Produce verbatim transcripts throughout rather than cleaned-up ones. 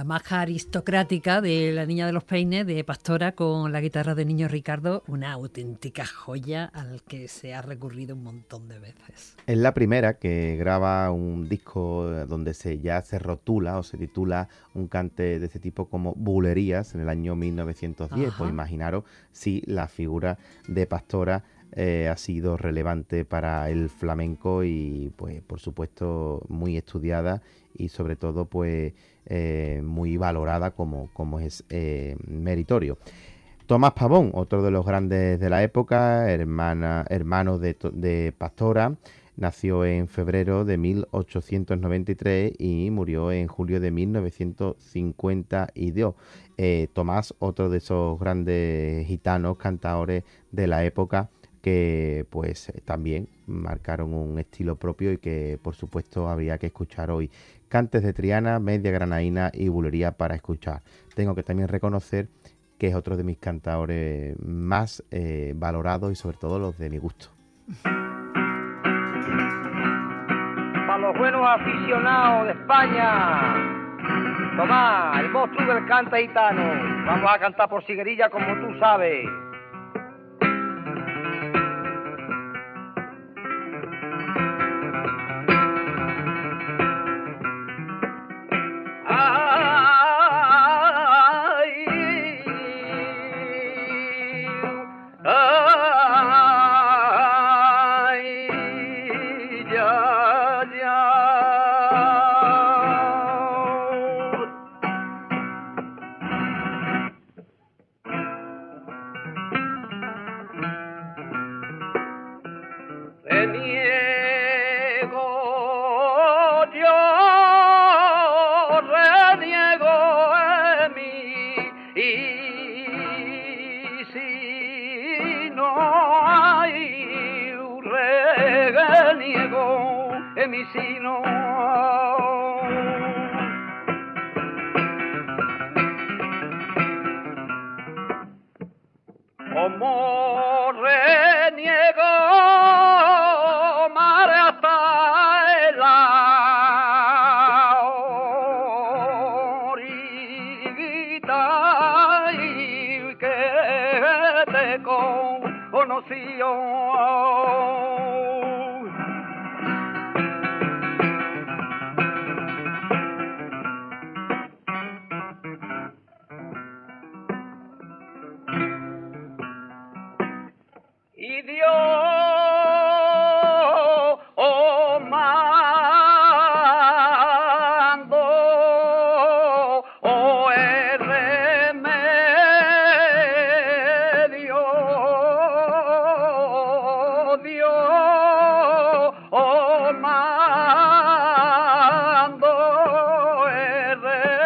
maja aristocrática de La Niña de los Peines, de Pastora, con la guitarra de Niño Ricardo, una auténtica joya al que se ha recurrido un montón de veces. Es la primera que graba un disco donde se ya se rotula o se titula un cante de este tipo como Bulerías en el año mil novecientos diez. Ajá. Pues imaginaros si la figura de Pastora eh, ha sido relevante para el flamenco y pues por supuesto muy estudiada y sobre todo pues eh, muy valorada como, como es eh, meritorio. Tomás Pavón, otro de los grandes de la época, hermana, hermano de, de Pastora, nació en febrero de mil ochocientos noventa y tres y murió en julio de mil novecientos cincuenta y dos. Eh, Tomás, otro de esos grandes gitanos, cantaores de la época, que pues también marcaron un estilo propio y que por supuesto habría que escuchar hoy. Cantes de Triana, Media Granaína y Bulería para escuchar. Tengo que también reconocer que es otro de mis cantaores más eh, valorados y sobre todo los de mi gusto. Para los buenos aficionados de España, Tomás, el monstruo del cante gitano. Vamos a cantar por Siguerilla como tú sabes. Como reniego mar hasta la orillita y que te conoció. Y Dios, oh, mando, oh, el remedio, Dios, oh, mando, el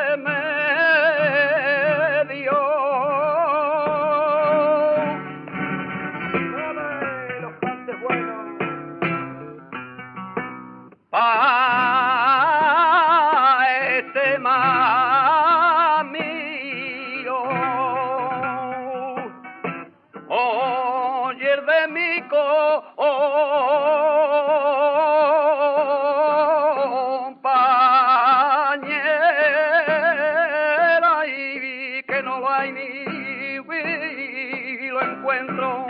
remedio. Pa este mamío, oye de mi compañera y que no hay ni lo encuentro.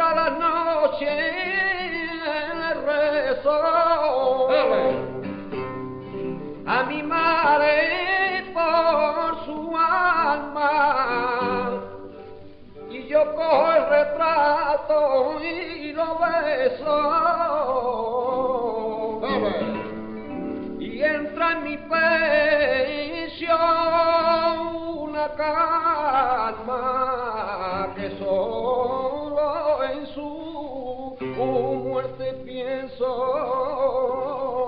todas las noches rezo a mi madre por su alma, y yo cojo el retrato y lo beso, y entra en mi pecho una calma que solo en su muerte pienso.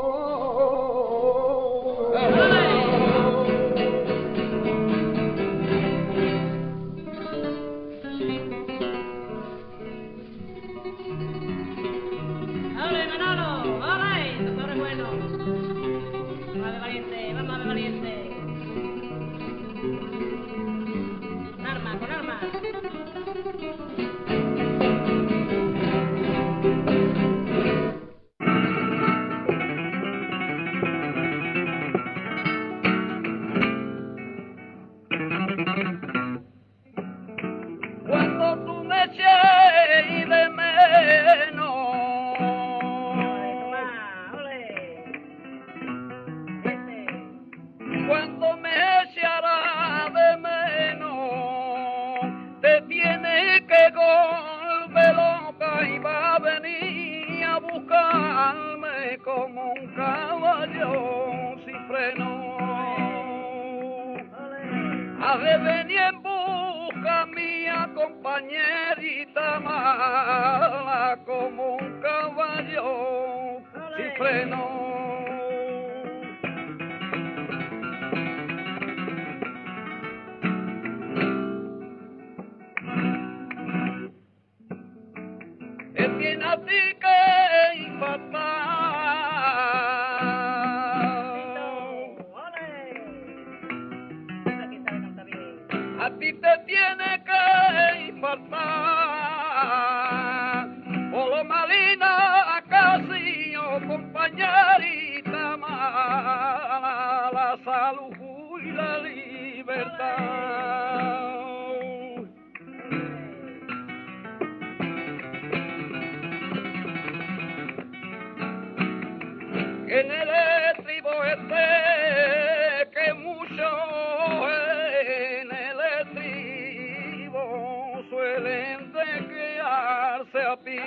Como un caballo sin freno, ha de venir en busca mía, compañerita mala, como un caballo sin freno. Él tiene a ti que impactar. A ti te tiene que infartar, por lo malina casi, oh compañerita mala, la salud y la libertad. En el estribo este que mucho en el estribo suelen de quedarse a pie.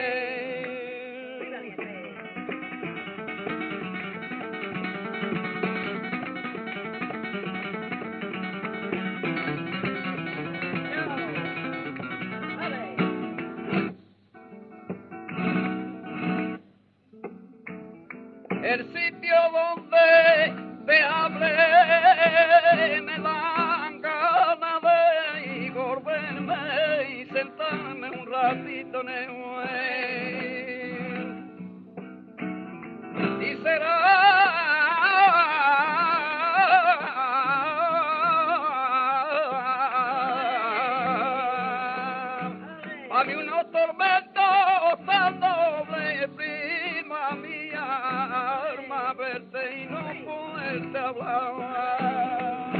El sitio donde te hablé me dan ganas de volverme y sentarme un ratito en el muelle. Y será a mí unos tormentos tan dobles, prima mía, alma verte y no poderte hablar.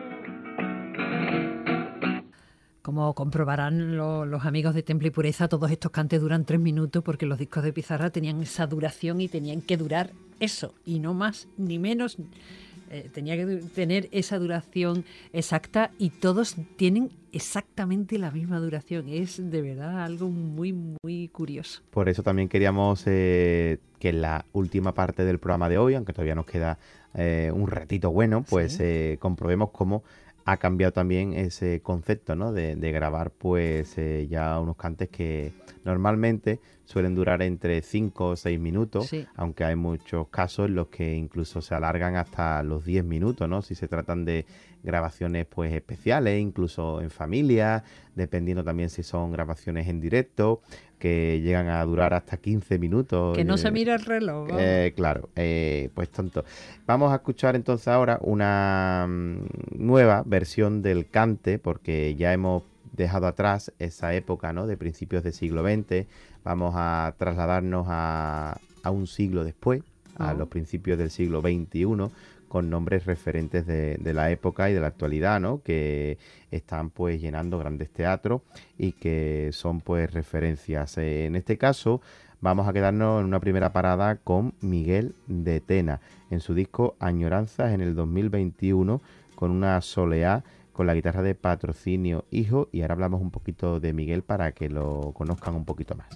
Como comprobarán lo, los amigos de Temple y Pureza, todos estos cantes duran tres minutos porque los discos de Pizarra tenían esa duración y tenían que durar eso, y no más ni menos. Eh, tenía que tener esa duración exacta y todos tienen exactamente la misma duración. Es de verdad algo muy, muy curioso. Por eso también queríamos eh, que en la última parte del programa de hoy, aunque todavía nos queda eh, un ratito bueno, pues sí. eh, comprobemos cómo ha cambiado también ese concepto, ¿no? de, de grabar pues eh, ya unos cantes que normalmente suelen durar entre cinco o seis minutos, sí. aunque hay muchos casos en los que incluso se alargan hasta los diez minutos, ¿no? Si se tratan de grabaciones pues especiales, incluso en familia, dependiendo también si son grabaciones en directo, que llegan a durar hasta quince minutos. Que no eh, se mira el reloj. Eh, claro, eh, pues tonto. Vamos a escuchar entonces ahora una um, nueva versión del cante, porque ya hemos dejado atrás esa época, ¿no? De principios del siglo veinte. Vamos a trasladarnos a, a un siglo después, a oh. los principios del siglo veintiuno, con nombres referentes de, de la época y de la actualidad, ¿no? Que están pues llenando grandes teatros y que son pues referencias. Eh, en este caso vamos a quedarnos en una primera parada con Miguel de Tena, en su disco Añoranzas en el dos mil veintiuno, con una soleá con la guitarra de Patrocinio Hijo, y ahora hablamos un poquito de Miguel para que lo conozcan un poquito más.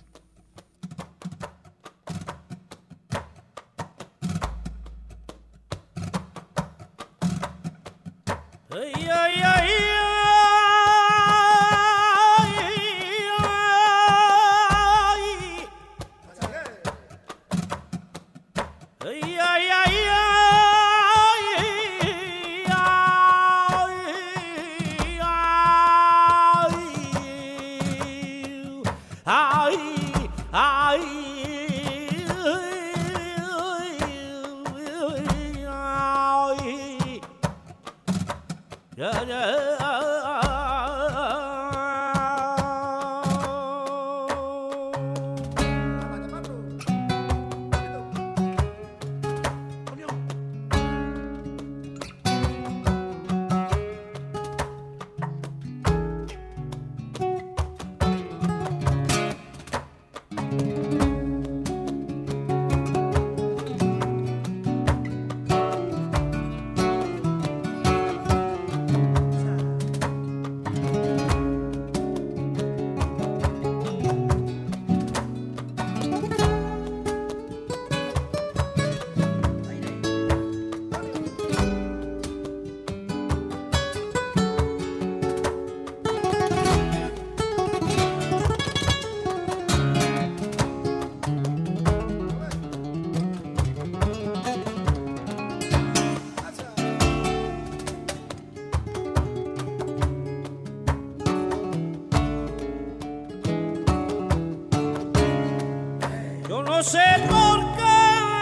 No sé por qué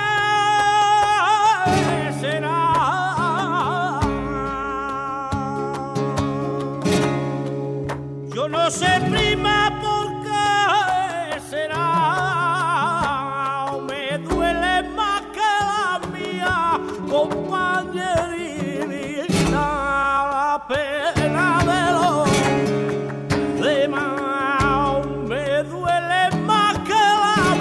será. Yo no sé, prima, por qué será. Me duele más que la mía, compañerita, la pena de los demás. Me duele más que la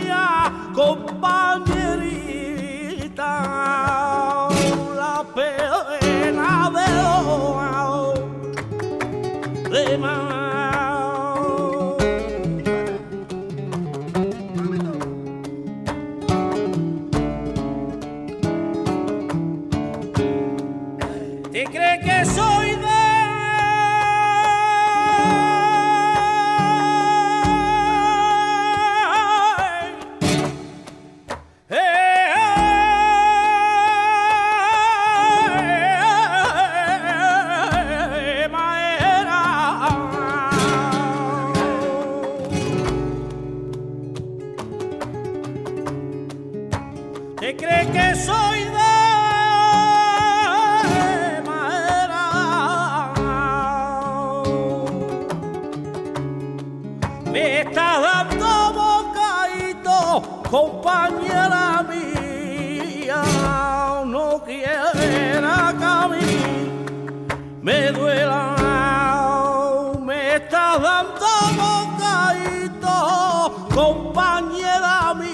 compañerita, la pena de los demás. ¿Te crees que soy de ¿Te crees que soy de madera? Me estás dando bocadito, compañera mía. No quiera que a mí me duela. Me estás dando bocadito, compañera mía.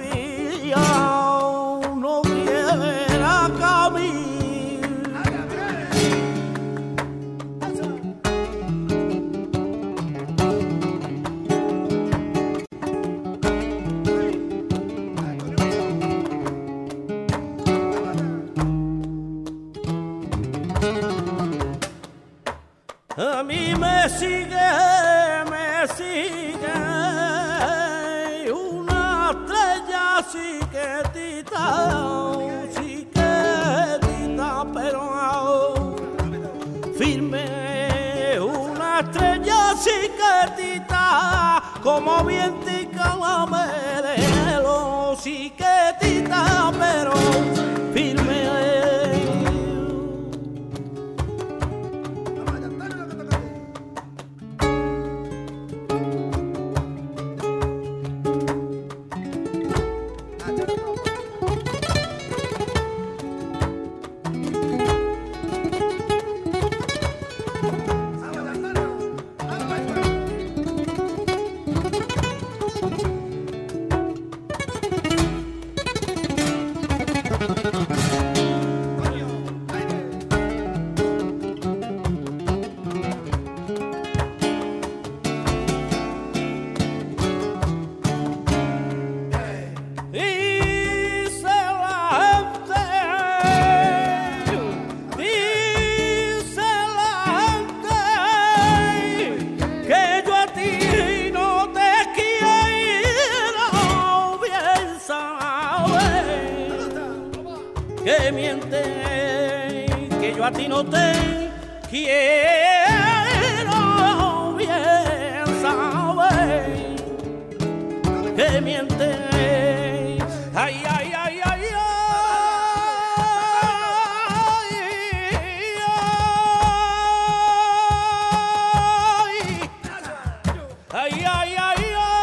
A mí me sigue, me sigue una estrella chiquitita, chiquitita, pero firme, una estrella chiquitita, como vientica la merelo, chiquitita, pero firme. Que miente, que yo a ti no te quiero, bien sabes que miente, ay, ay, ay, ay, ay, ay, ay, ay, ay.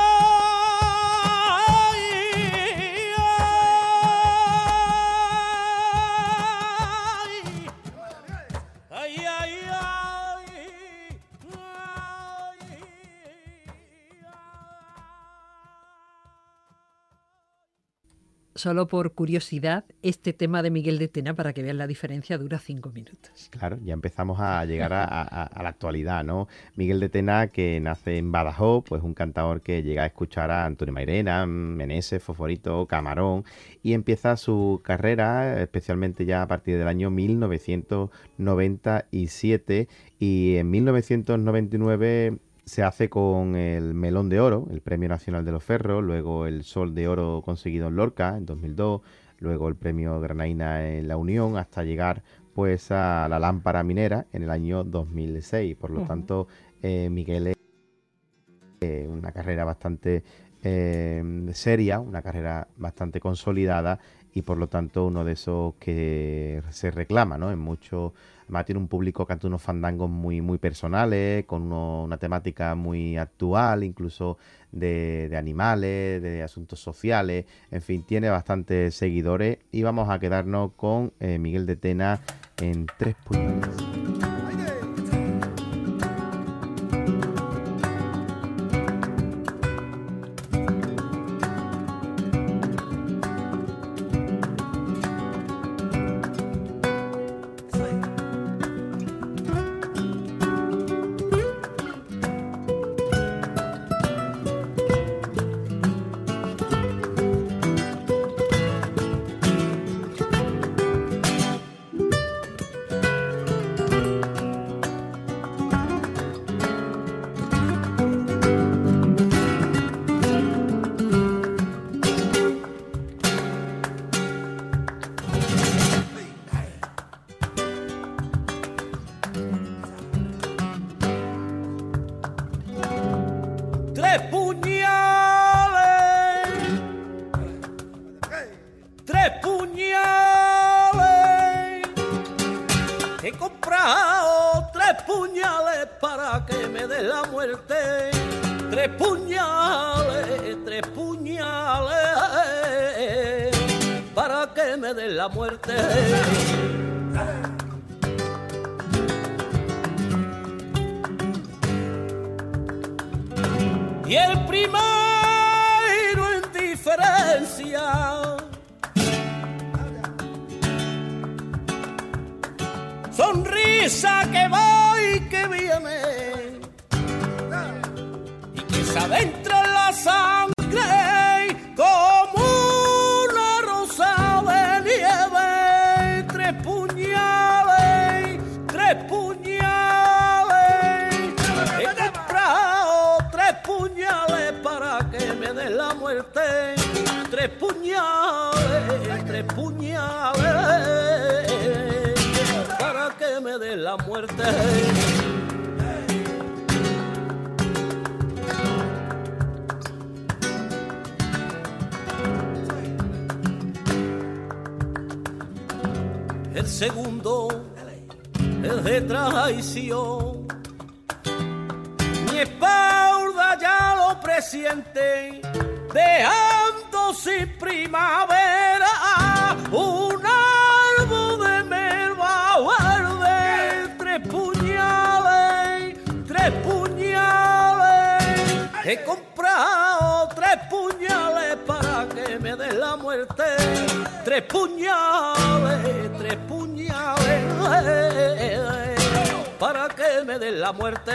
Solo por curiosidad, este tema de Miguel de Tena, para que vean la diferencia, dura cinco minutos. Claro, ya empezamos a llegar a, a, a la actualidad, ¿no? Miguel de Tena, que nace en Badajoz, pues un cantador que llega a escuchar a Antonio Mairena, Meneses, Fosforito, Camarón, y empieza su carrera, especialmente ya a partir del año mil novecientos noventa y siete, y en mil novecientos noventa y nueve... se hace con el Melón de Oro, el Premio Nacional de los Ferros, luego el Sol de Oro conseguido en Lorca en dos mil dos, luego el Premio Granaína en La Unión, hasta llegar pues a la Lámpara Minera en el año dos mil seis. Por lo uh-huh. tanto, eh, Miguel es eh, una carrera bastante eh, seria, una carrera bastante consolidada y por lo tanto uno de esos que se reclama, ¿no? En muchos... Además tiene un público que canta unos fandangos muy, muy personales, con uno, una temática muy actual, incluso de, de animales, de asuntos sociales. En fin, tiene bastantes seguidores y vamos a quedarnos con eh, Miguel de Tena en Tres Puñales. Y el primero en diferencia sonrisa que va y que viene y que se adentra en la sangre como una rosa de nieve. Tres puñales, tres puñales, he comprado tres puñales para que me den la muerte. Tres puñales, tres puñales para que me den la muerte. El segundo es de traición. Mi espalda ya lo presiente, dejando sin primavera un árbol de melva verde. Tres puñales, tres puñales, he comprado tres muerte. Tres puñales, tres puñales, para que me den la muerte.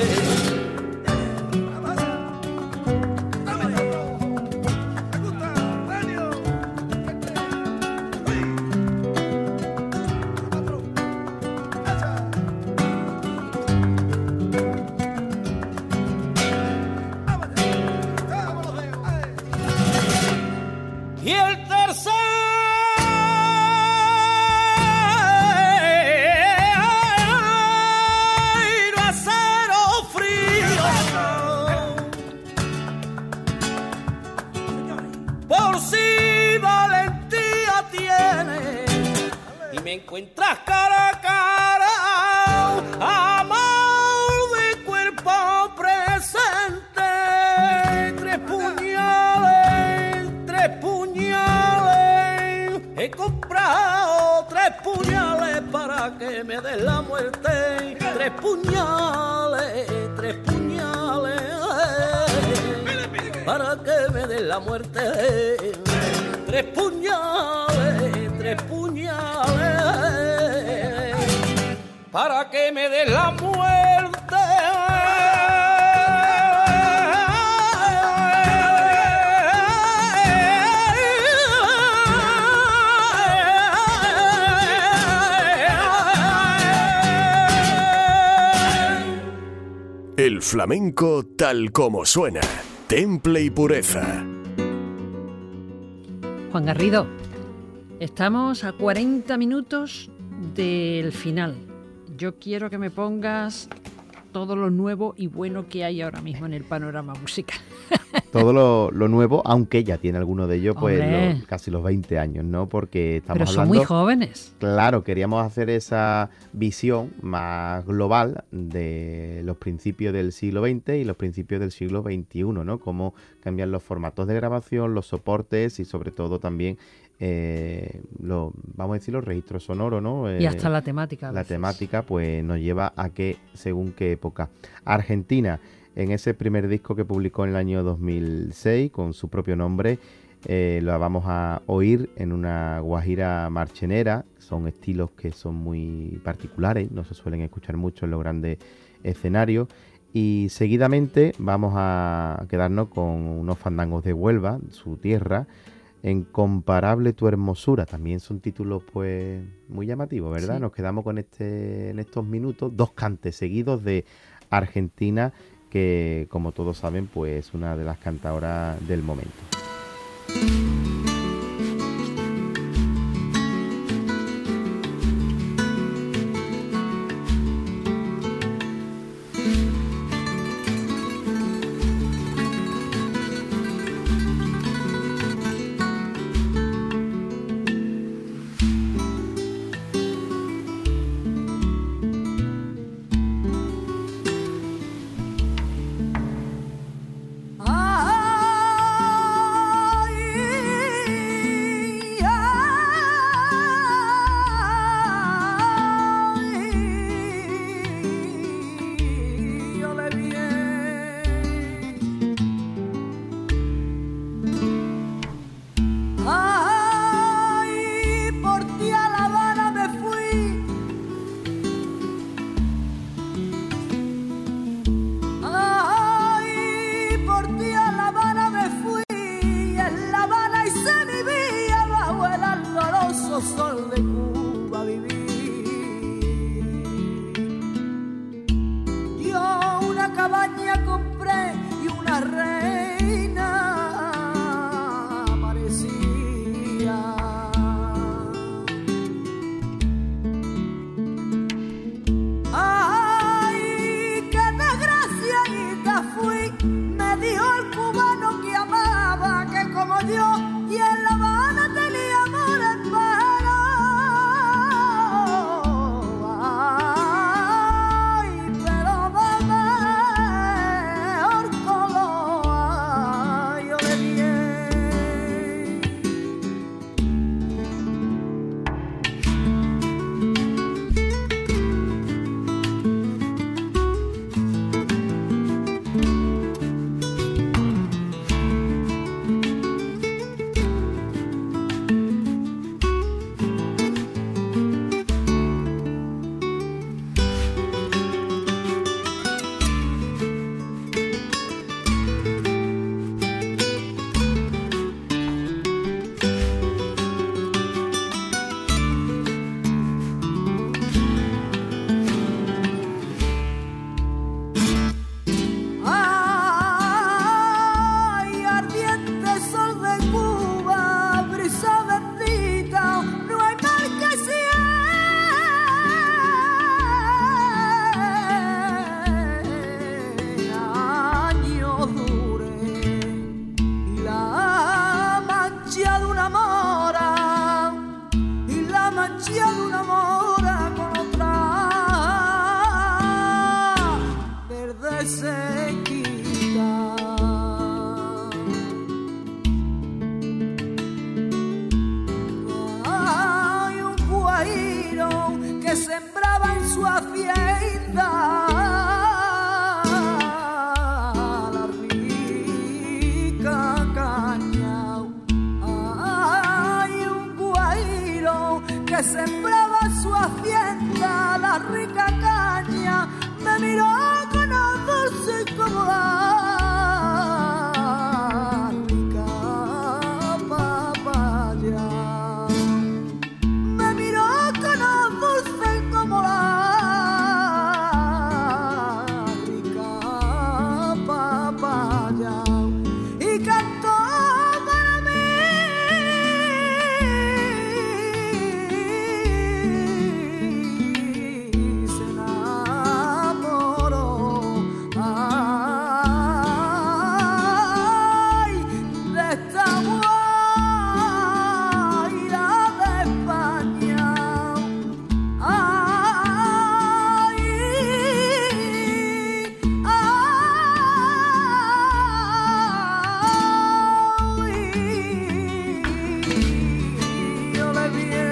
Y el tercero acero frío, por si valentía tiene y me encuentras cara a cara, amor de cuerpo presente. Tres puñales, tres puñales, he comprado tres puñales para que me den la muerte. Tres puñales, tres puñales, para que me den la muerte. Tres puñales, tres puñales, para que me den la muerte. El flamenco tal como suena. Temple y pureza. Juan Garrido, estamos a cuarenta minutos del final. Yo quiero que me pongas todo lo nuevo y bueno que hay ahora mismo en el panorama musical. Todo lo, lo nuevo, aunque ya tiene alguno de ellos pues Hombre. lo- casi los veinte años, ¿no? Porque estamos Pero son hablando... muy jóvenes. Claro, queríamos hacer esa visión más global de los principios del siglo veinte y los principios del siglo veintiuno, ¿no? Cómo cambian los formatos de grabación, los soportes y sobre todo también, eh, lo, vamos a decir, los registros sonoros, ¿no? Y Eh, hasta la temática. a la veces. temática pues nos lleva a que, según qué época. Argentina, en ese primer disco que publicó en el año dos mil seis, con su propio nombre, eh, la vamos a oír en una guajira marchenera. Son estilos que son muy particulares, no se suelen escuchar mucho en los grandes escenarios. Y seguidamente vamos a quedarnos con unos fandangos de Huelva, su tierra. Incomparable tu hermosura, también son títulos pues muy llamativos, ¿verdad? Sí. Nos quedamos con este en estos minutos, dos cantes seguidos de Argentina, que como todos saben, pues es una de las cantadoras del momento. Ah hacienda, la rica caña. Hay un guairo que sembraba su hacienda, la rica caña, me miró con ojos dulces como la rica papaya. Me miró con ojos dulces como la rica papaya y cantó para mí. Se enamoró, ay, de esta guaira de España. Ay, ay, ole bien.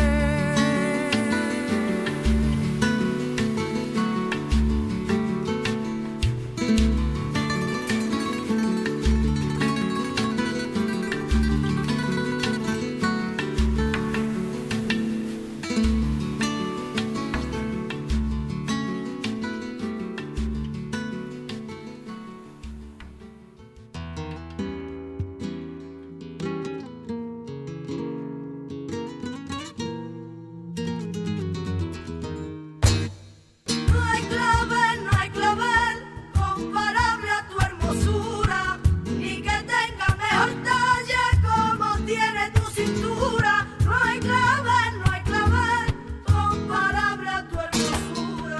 No hay clavel, no hay clavel comparable a tu hermosura, ni que tenga mejor talla como tiene tu cintura. No hay clavel, no hay clavel comparable a tu hermosura.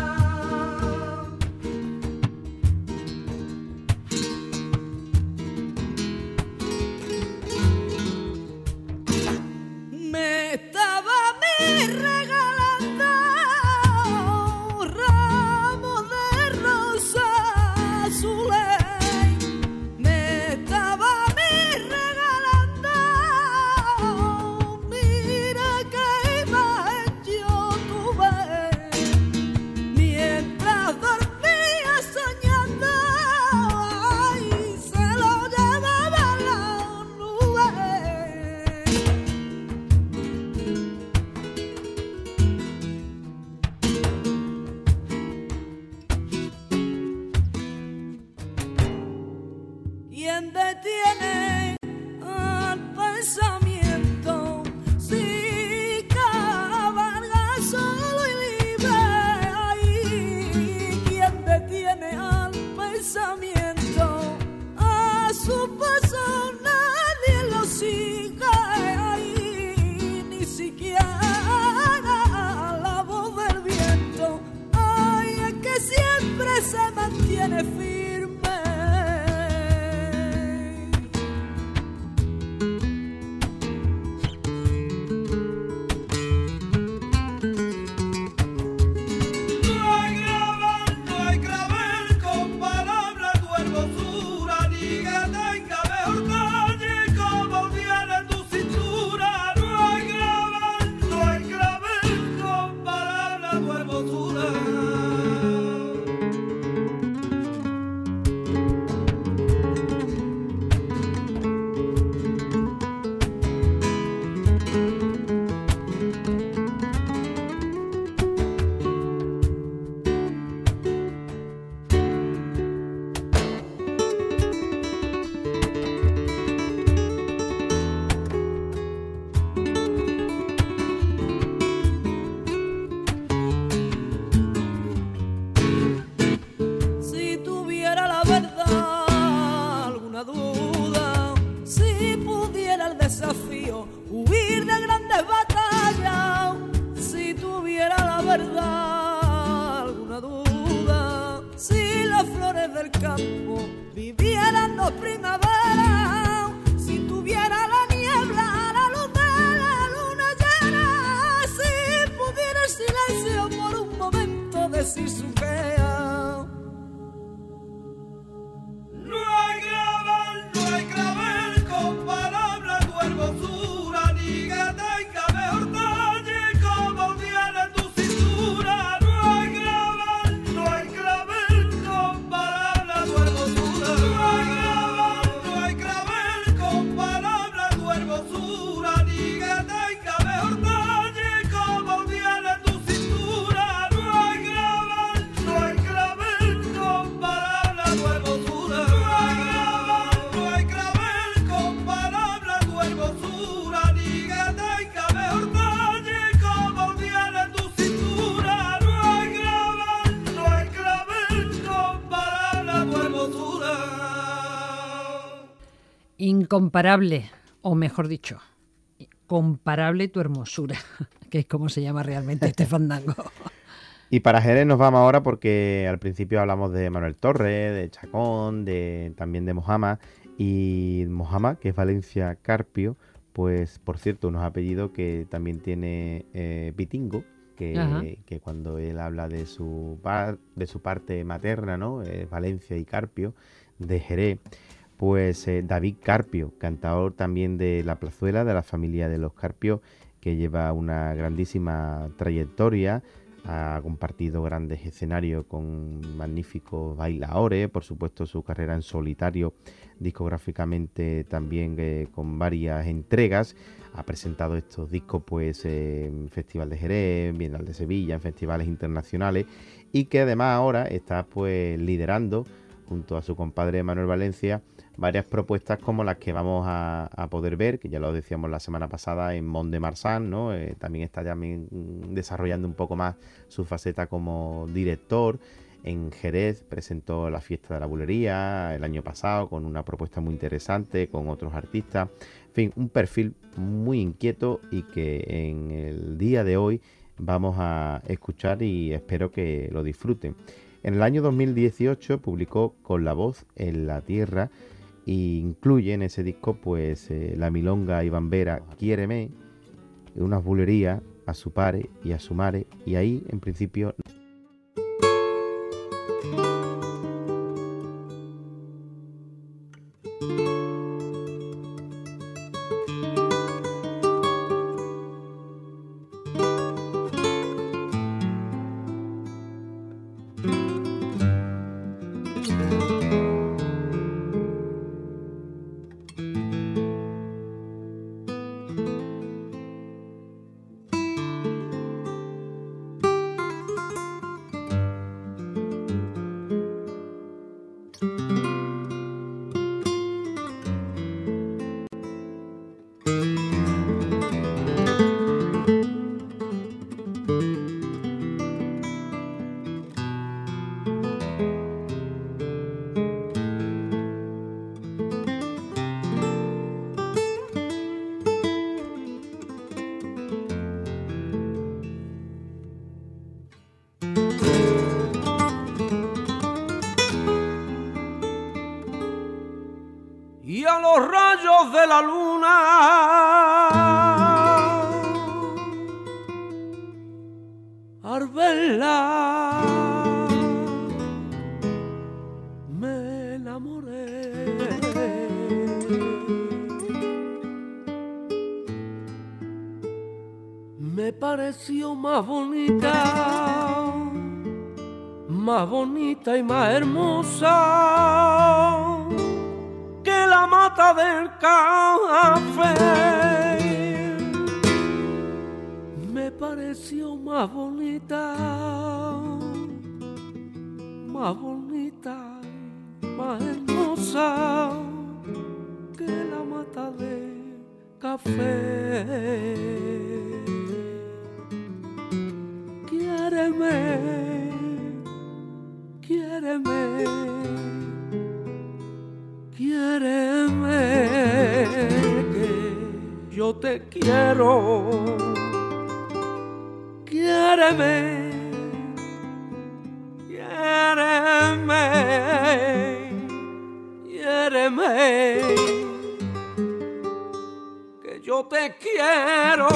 Me estaba a mí regalando ramos de rosas azules. Me estaba a mí regalando, mira qué imagen yo tuve mientras dormía soñando. Ay, se lo llevaba la nube. ¿Quién detiene al pensamiento si cabalga solo y libre? Ay, ¿quién detiene al pensamiento? A su paso nadie lo sigue. Ay, ni siquiera la voz del viento. Ay, es que siempre se mantiene firme. No hay clavel, no hay clavel comparable a tu hermosura, ni que tenga mejor talla como tiene tu cintura. No hay clavel, no hay clavel comparable a tu hermosura. Si tuviera la verdad alguna duda, si pudiera el desafío huir de grandes batallas, si tuviera la verdad alguna duda, si las flores del campo vivieran dos primaveras, si tuviera la niebla, la luz de la luna llena, si pudiera el silencio por un momento decir su queja. No hay clavel, no hay clavel comparable a tu hermosura, ni que tenga mejor talla como tiene tu cintura. No hay Incomparable, o mejor dicho, comparable tu hermosura, que es como se llama realmente este fandango. Y para Jerez nos vamos ahora porque al principio hablamos de Manuel Torres, de Chacón, de, también de Mojama. Y Mojama, que es Valencia Carpio, pues por cierto, unos apellidos que también tiene eh, Pitingo, que, que cuando él habla de su, par, de su parte materna, ¿no? Eh, Valencia y Carpio, de Jerez. Pues eh, David Carpio, cantador también de La Plazuela, de la familia de los Carpio, que lleva una grandísima trayectoria. Ha compartido grandes escenarios con magníficos bailadores, por supuesto su carrera en solitario discográficamente también eh, con varias entregas. Ha presentado estos discos pues eh, en Festival de Jerez, en Bienal de Sevilla, en festivales internacionales, y que además ahora está pues liderando junto a su compadre Manuel Valencia varias propuestas como las que vamos a, a poder ver, que ya lo decíamos la semana pasada en Mont de Marsan, ¿no? Eh, también está también desarrollando un poco más su faceta como director. En Jerez presentó la Fiesta de la Bulería el año pasado con una propuesta muy interesante, con otros artistas. En fin, un perfil muy inquieto y que en el día de hoy vamos a escuchar y espero que lo disfruten. En el año dos mil dieciocho publicó Con la voz en la tierra e incluye en ese disco pues eh, la milonga y bambera Quiéreme, unas bulerías a su pare y a su mare, y ahí en principio... Y a los rayos de la luna al verla me enamoré. Me pareció más bonita, más bonita y más hermosa que la mata del café. Me pareció más bonita, más bonita, más hermosa que la mata del café. Quiéreme, quiéreme, quiéreme, que yo te quiero. Quiéreme, quiéreme, quiéreme, que yo te quiero.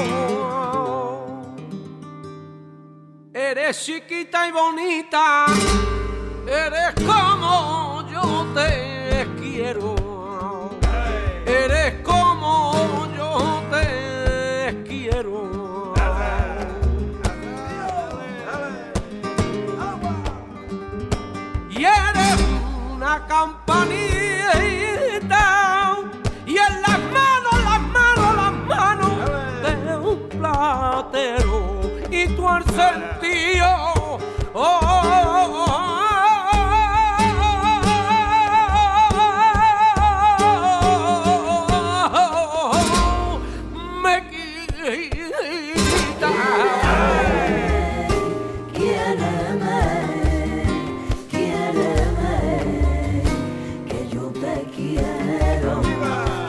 Eres chiquita y bonita, eres como yo te quiero. Eres como yo te quiero. Y eres una campanita, y en las manos, las manos, las manos de un platero, y tú al sentido, oh, oh, oh, oh,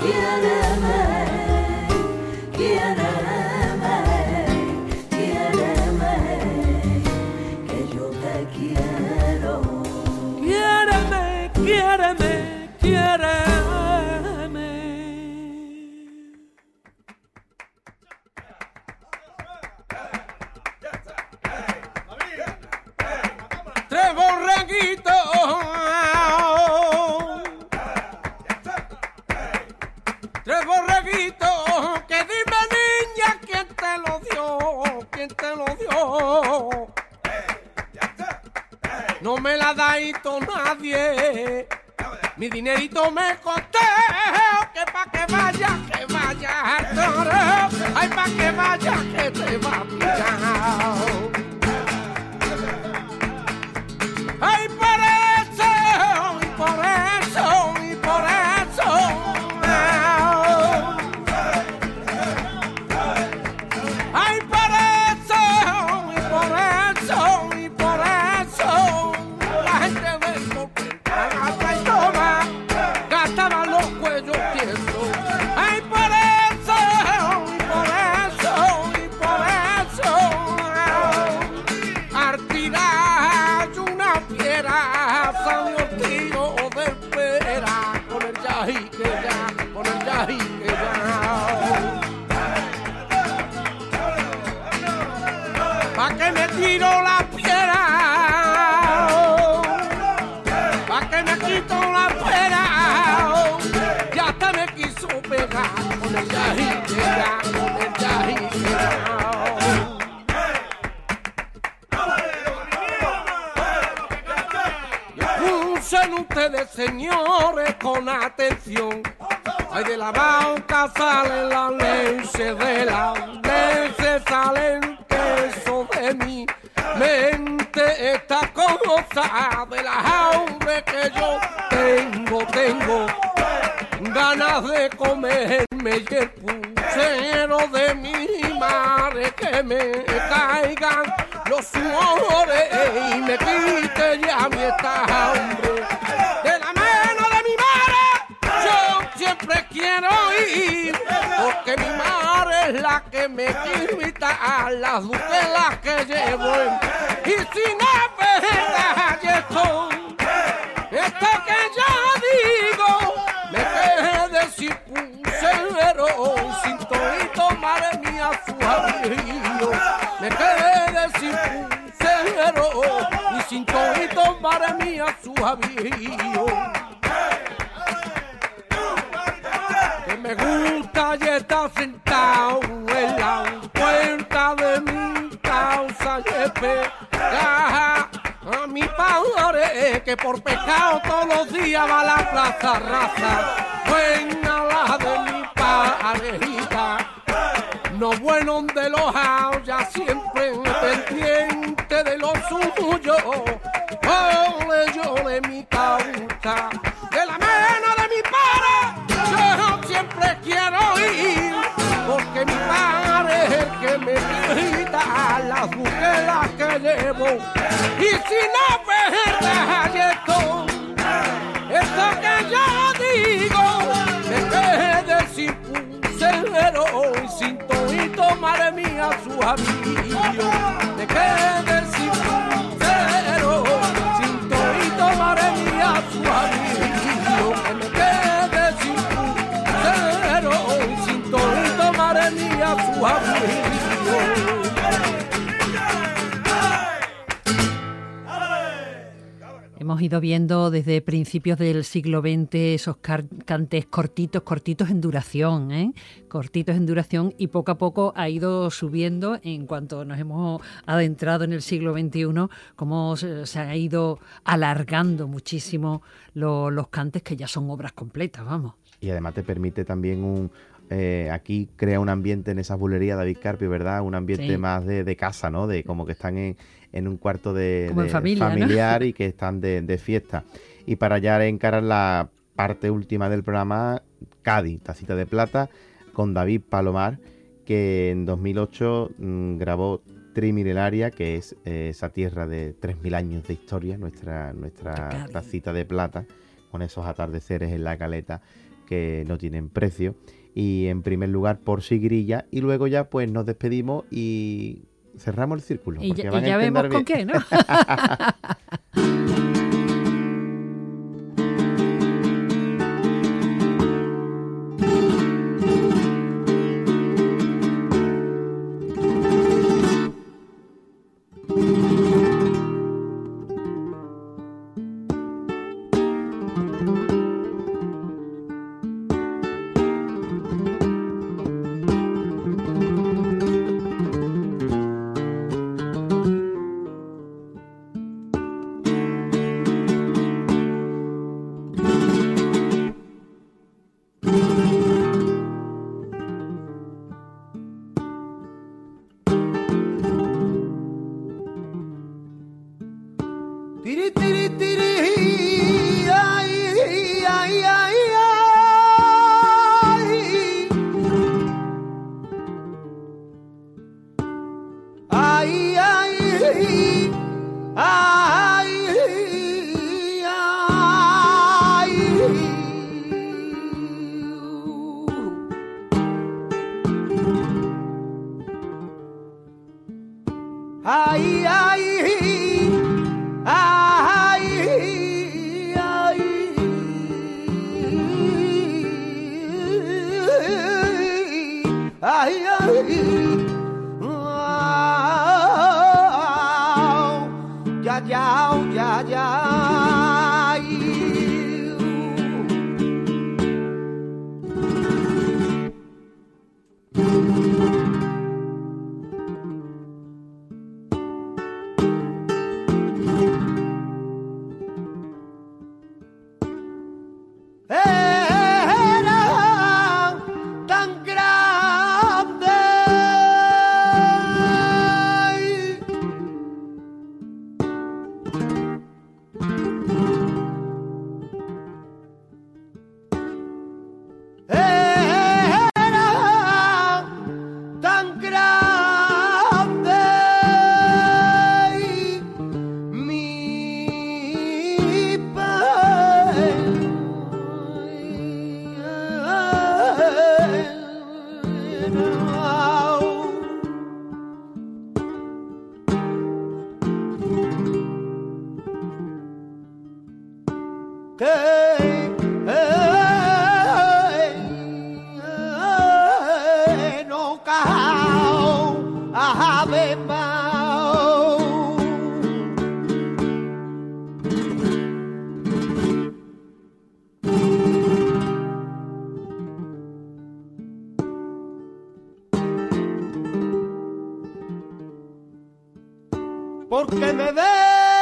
quiéreme, quiéreme, quiéreme, que yo te quiero. Quiéreme, quiéreme, quiéreme. Tres borreguitos, tres borreguitos, que dime niña quién te lo dio, quién te lo dio. No me la da hito nadie, mi dinerito me costé, que pa' que vaya, que vaya al toreo, ay pa' que vaya, que te va a pillar. Ay, por eso, y por eso, y por eso. Ay, por eso, y por eso, y por eso. La gente de Sopetana y toma, gastaba los cuellos tiesos. Ay, por eso, y por eso, y por eso. Artirar una piedra, salió el tío del pera, con el yajique ya, con el yajique ya. Pa' que me tiro la piedra, pa' que me quito la piedra, ya hasta me quiso pegar, con el yajique ya, con el yajique ya. Escuchen ustedes, señores, con atención. Ay, de la boca sale la leche, de la leche sale el queso de mi mente. Esta cosa de la hambre que yo tengo, tengo ganas de comerme y el puchero de mi madre, que me caigan los sudores y me quite ya mi esta hambre. De la mano de mi madre yo siempre quiero ir, porque mi madre es la que me quita a las duquelas que llevo. Y si no es verdad esto, esto que yo digo, me quedé sin puchero, sin toito, madre mía, su abrigo. Me quedé sin puchero y sin toito, madre mía, su abrigo. Que me gusta y está sentado en la puerta de mi casa y espera a mi padre, que por pecado todos los días va a la plaza raza. Buena la de mi parejita, no bueno de los ya siempre pendiente de lo suyo. Ole yo de mi causa, de la mano de mi padre yo siempre quiero ir, porque mi padre es el que me quita a las duquelas que llevo. Y si no es verdad esto, esto que yo digo, me quedé sin puchero y sin toito, madre mía, su amigo. Me quedé sin puchero, sin toito, madre mía, su amigo. Que me quedé sin puchero y sin toito, madre mía, su amigo. Hemos ido viendo desde principios del siglo veinte esos car- cantes cortitos, cortitos en duración, ¿eh? cortitos en duración, y poco a poco ha ido subiendo en cuanto nos hemos adentrado en el siglo veintiuno, cómo se, se ha ido alargando muchísimo lo, los cantes, que ya son obras completas, vamos. Y además te permite también un... Eh, aquí crea un ambiente en esas bulerías, David Carpio, ¿verdad? Un ambiente Sí. más de, de casa, ¿no? De como que están en, en un cuarto de, Como en de familia, familiar, ¿no? y que están de, de fiesta. Y para ya encarar la parte última del programa, Cádiz, Tacita de Plata, con David Palomar, que en dos mil ocho mmm, grabó Trimilenaria, que es eh, esa tierra de tres mil años de historia, nuestra, nuestra Tacita de Plata, con esos atardeceres en la caleta. que no tienen precio. Y en primer lugar por Sigrilla, y luego ya pues nos despedimos y cerramos el círculo. Y ya, van y ya a vemos bien. con qué, ¿no? Tiri, tiri, tiri, ay, ay, ay, ay. Ay, ay, ay, ay, ay, ay. Ay, ay, ya, ya, ya, ya. Porque me veo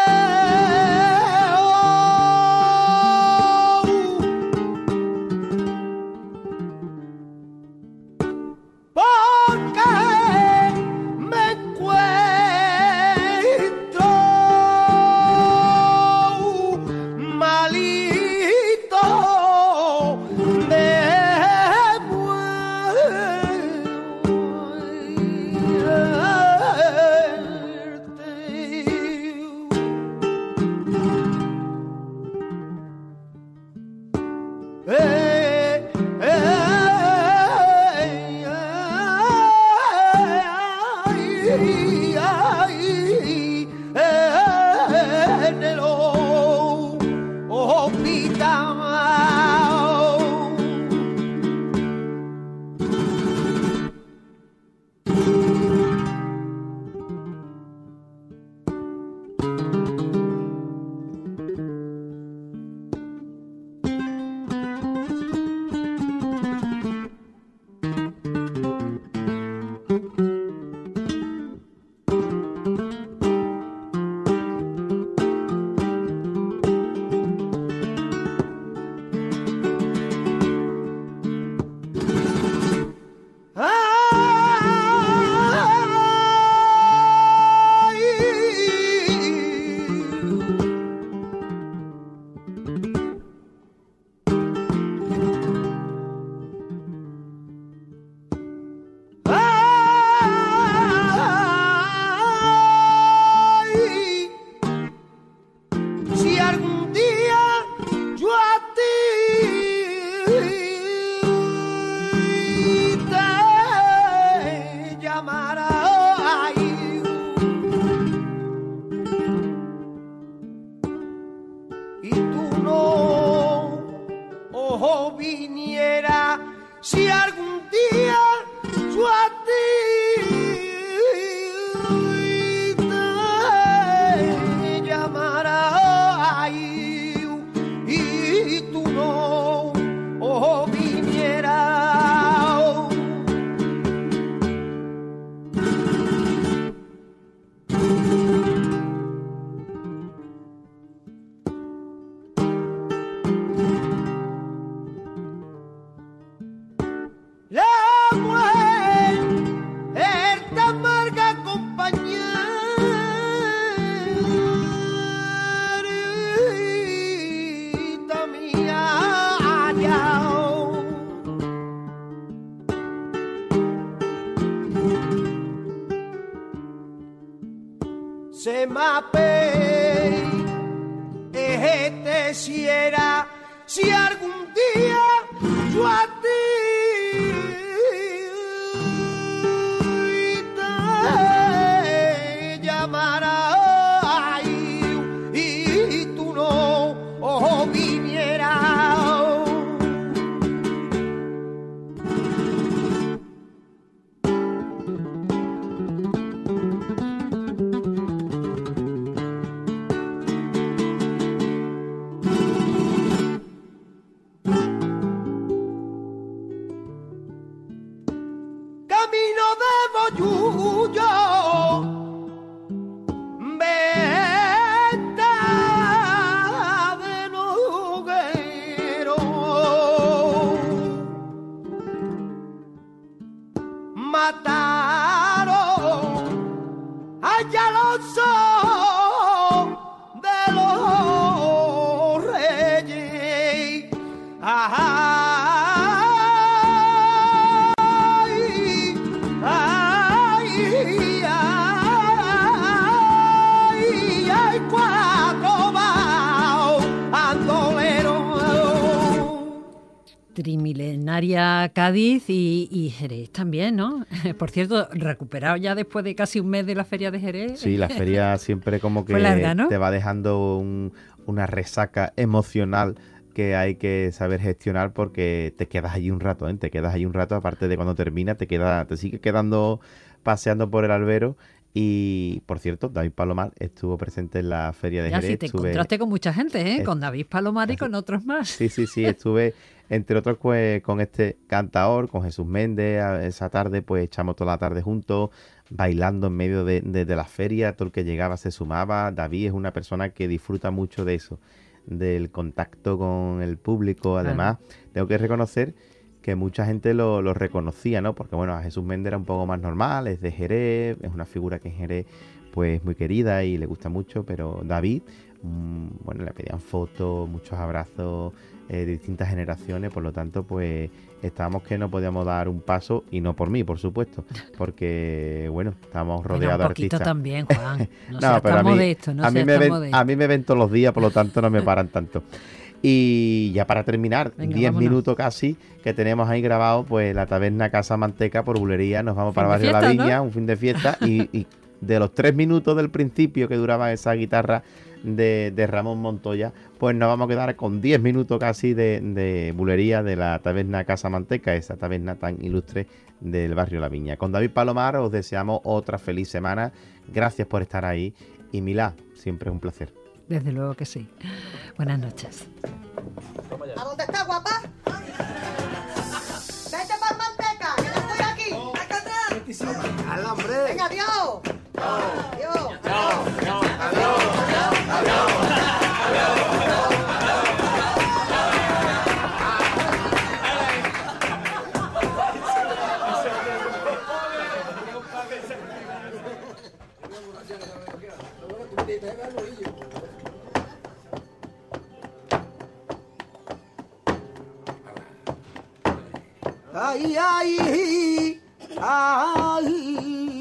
porque me encuentro malito de muerte. se mape este si era si algún día yo a ti te llamara y, y tú no oh, vinieras. Trimilenaria Cádiz y, y Jerez también, ¿no? Por cierto, recuperado ya después de casi un mes de la feria de Jerez. Sí, la feria siempre como que larga, ¿no? te va dejando un, una resaca emocional que hay que saber gestionar porque te quedas allí un rato, ¿eh? Te quedas allí un rato, aparte de cuando termina, te queda, te sigue quedando paseando por el albero. Y, por cierto, David Palomar estuvo presente en la feria de ya, Jerez. Sí, te estuve, encontraste con mucha gente, ¿eh? Eh, Con David Palomar y con otros más. Sí, sí, sí, estuve, entre otros, pues, con este cantaor, con Jesús Méndez. Esa tarde, pues, echamos toda la tarde juntos, bailando en medio de, de, de la feria. Todo el que llegaba se sumaba. David es una persona que disfruta mucho de eso, del contacto con el público. Además, claro, tengo que reconocer que mucha gente lo, lo reconocía, ¿no? Porque, bueno, a Jesús Méndez era un poco más normal, es de Jerez, es una figura que en Jerez, pues, muy querida y le gusta mucho, pero David, mmm, bueno, le pedían fotos, muchos abrazos eh, de distintas generaciones, por lo tanto, pues, estábamos que no podíamos dar un paso, y no por mí, por supuesto, porque, bueno, estábamos rodeados de artistas. Un poquito también, Juan, no, no seas pero tan a mí, modesto, no a, mí seas me tan ven, modesto. a mí me ven todos los días, por lo tanto, no me paran tanto. Y ya para terminar, diez minutos casi, que tenemos ahí grabado, pues la taberna Casa Manteca por Bulería. Nos vamos para Barrio La Viña, ¿no? Un fin de fiesta. y, y de los tres minutos del principio que duraba esa guitarra de, de Ramón Montoya, pues nos vamos a quedar con diez minutos casi de, de Bulería de la taberna Casa Manteca, esa taberna tan ilustre del Barrio La Viña. Con David Palomar os deseamos otra feliz semana. Gracias por estar ahí. Y Milá, siempre es un placer. Desde luego que sí. Buenas noches. ¿A dónde está, guapa? Vete para Manteca, que ya estoy aquí. Acá atrás. ¡Hala, hombre! Venga, adiós. Adiós. Adiós. Adiós. Adiós. Ay, ay, ay.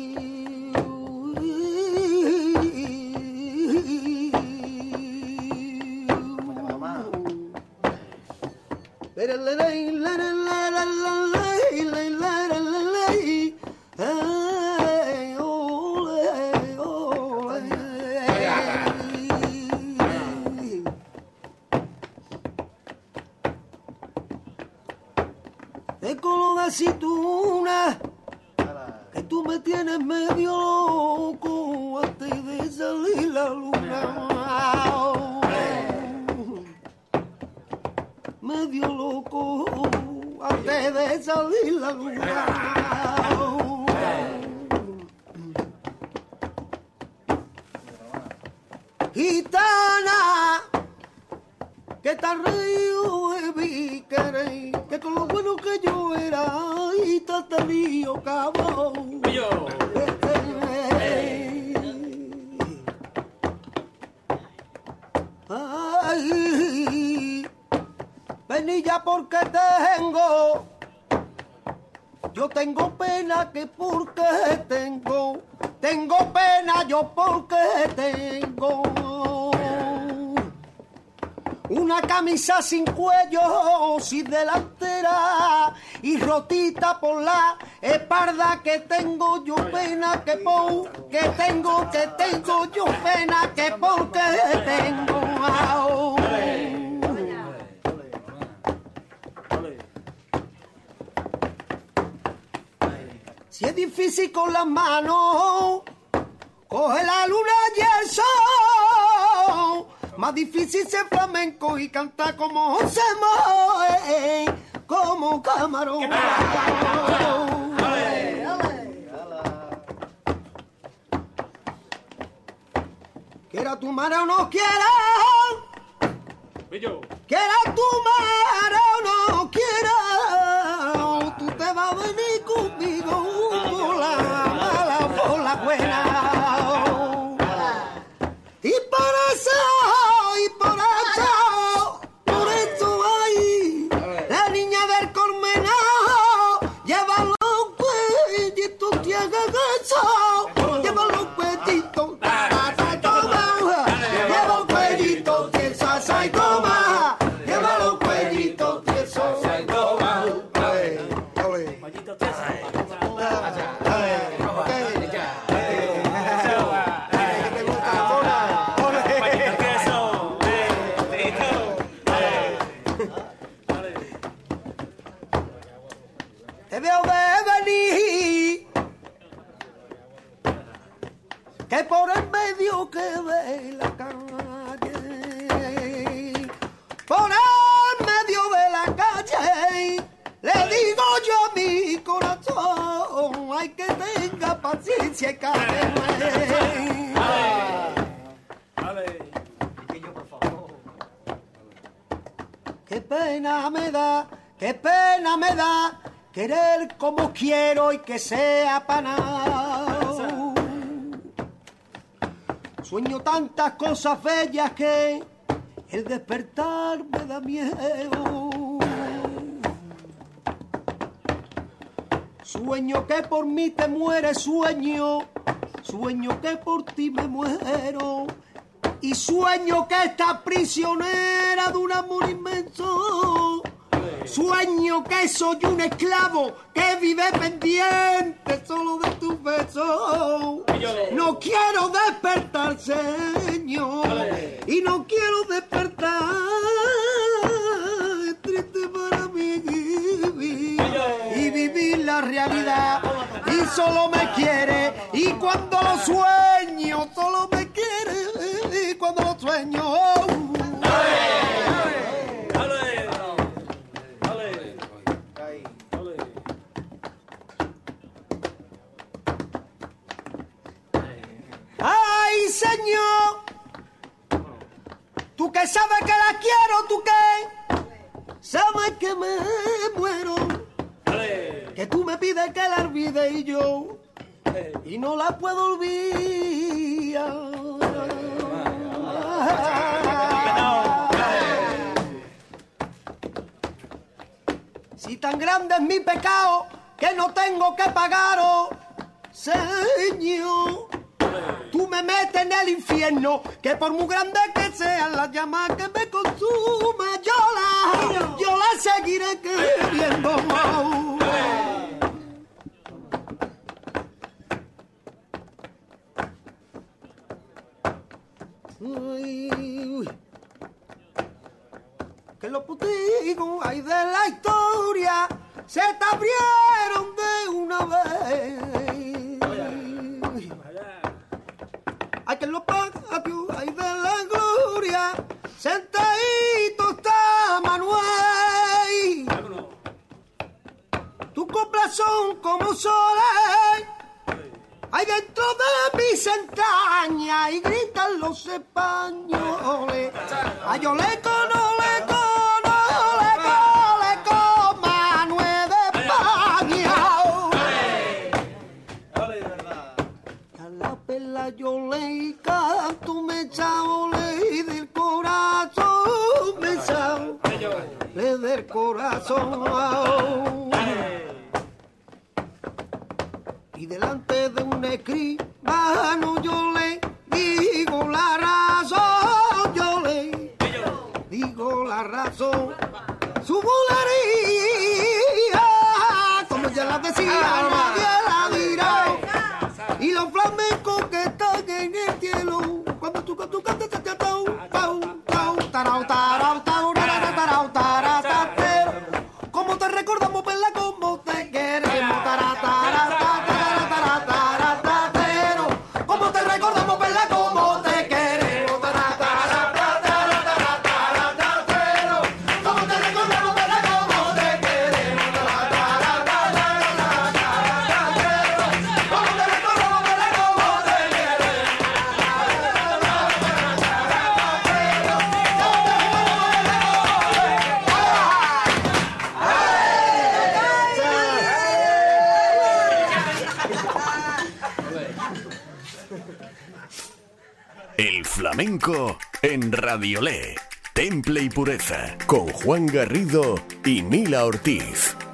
De color de aceituna, que tú me tienes medio loco antes de salir la luna. Medio loco antes de salir la luna. Gitana, que te río de mi querer, que con lo bueno que yo era, y te tenía cabrón. Ay, vení ya porque tengo, yo tengo pena que porque tengo, tengo pena yo porque tengo una camisa sin cuello, sin delantera y rotita por la espalda que tengo yo pena que por que tengo que tengo yo pena que porque tengo. Oh. Si es difícil con las manos, coge la luna y el sol. Más difícil ser flamenco y cantar como se mueve, como camarón. Quiera tu madre o no quiera, quiera tu madre o no quiera, tú te vas a venir conmigo por la mala, por la buena. Y por eso, y por eso, por eso ahí, la niña del Colmenao lleva los cuellitos, tiene eso, lleva los cuellitos, lleva los cuellitos, tiesos, ay, toma, lleva los cuellitos, tiesos, ay, toma. Te veo de venir, que por el medio que ve la calle, por el medio de la calle, le digo yo a mi corazón, hay que tenga paciencia y cállate. Qué pena me da, qué pena me da querer como quiero y que sea panao. Sueño tantas cosas bellas que el despertar me da miedo. Sueño que por mí te mueres, sueño, sueño que por ti me muero. Y sueño que estás prisionera de un amor inmenso. Sueño que soy un esclavo que vive pendiente solo de tus besos. No quiero despertar, Señor, y no quiero despertar. Es triste para mí vivir y vivir la realidad. Y solo me quiere, y cuando lo sueño, solo me quiere, y cuando lo sueño. ¡Ay, Señor! Tú que sabes que la quiero, tú que sabes que me muero. Que tú me pides que la olvide y yo y no la puedo olvidar. Si tan grande es mi pecado que no tengo que pagaros, Señor, tú me metes en el infierno, que por muy grande que sean las llamas que me consumen, yo la, yo la seguiré queriendo. Uy, uy. Que los putigos hay de la historia se te abrieron de una vez. Hay que en los patios hay de la gloria sentadito está Manuel. Tu coplas son como soles, hay dentro de mis entrañas y gritan los españoles. Ay, yo le cono, le cono, le cono, le cono, Manuel de España. A la pela yo le canto, me chavo, le del corazón, me chavo, le del corazón. y delante de un escribano yo le digo la razón, yo le digo la razón. Su bulería, como ya la decía, nadie la dirá. Y los flamencos que están en el cielo, cuando tú, tú cantas, tau, tau, tau, tarau, tarau, tau, tarau, tarau, tarau, como te recordamos, verla como te queremos, tarau, tarau, tarau, tarau, tarau, tarau, como te recordamos, verla como te queremos, tarau, tarau, tarau, tarau, tarau, tarau, como te recordamos, verla como te queremos, tarau, tarau, tarau, tarau, como te recordamos, verla como te El flamenco en Radiolé. Temple y Pureza. Con Juan Garrido y Mila Ortiz.